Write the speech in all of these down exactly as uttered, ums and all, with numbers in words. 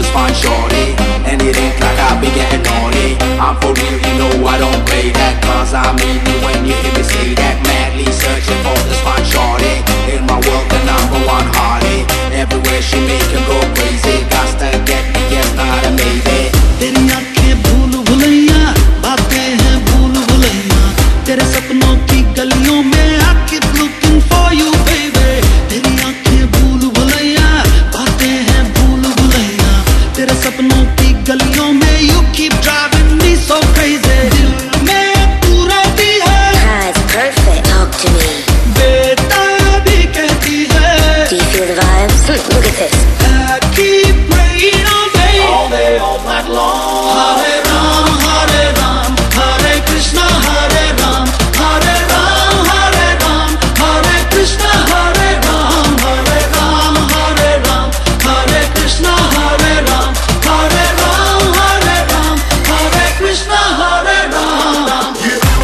this fine shorty, and it ain't like I be getting naughty. I'm for real, you know I don't play that, cause I mean you when you hear me say that. Madly searching for this fine shorty, in my world the number one hottie. Everywhere she make him go crazy, got to get me, yes not a maybe. तेरी आँखें भूल भुलैया, बातें हैं भूल भुलैया, तेरे सपनों की गलियों में I keep looking for you baby. तेरी आँखें भूल भुलैया, बातें हैं भूल भुलैया, तेरे सपनों की गलियों में you keep driving me so crazy. दिल में तू रहती है, Ah, it's perfect. Talk to me. बेटा भी कहती है. Do you feel the vibes? Hmm, look at this. I keep praying all day, all day, all night long. Hare Ram, Hare Ram, Hare Krishna, Hare Ram, Hare Ram, Hare Ram, Hare Krishna, Hare Ram, Hare Ram, Hare Ram, Hare Krishna, Hare Ram, Hare Ram, Hare Ram, Hare Krishna, Hare Ram.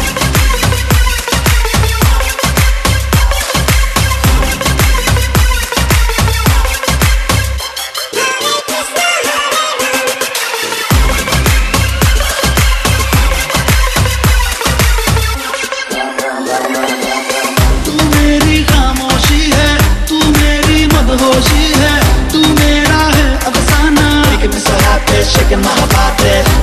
तू मेरी खामोशी है, तू मेरी मदहोशी है, तू मेरा है अफसाना. Making me so happy, shaking my body.